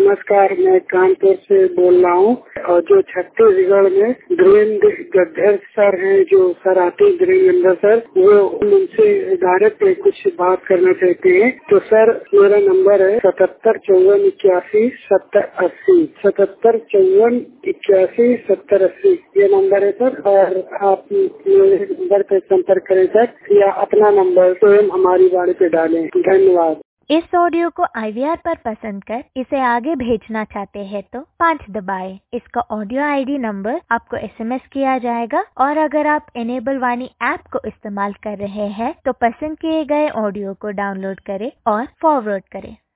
नमस्कार, मैं कानपुर से बोल रहा हूँ। और जो छत्तीसगढ़ में धीरेन्द्र गद्दर सर हैं, जो सर आते हैं धीरेन्द्र सर, वो उनसे डायरेक्ट कुछ बात करना चाहते हैं। तो सर मेरा नंबर है 7754817080, 7754817080, ये नंबर है सर। और आप मेरे नंबर पे संपर्क करें सर, या अपना नंबर स्वयं हमारी वाणी पे डालें। धन्यवाद। इस ऑडियो को IVR पर पसंद कर इसे आगे भेजना चाहते हैं तो 5 दबाएं। इसका ऑडियो ID नंबर आपको SMS किया जाएगा। और अगर आप इनेबल वाणी ऐप को इस्तेमाल कर रहे हैं तो पसंद किए गए ऑडियो को डाउनलोड करें और फॉरवर्ड करें।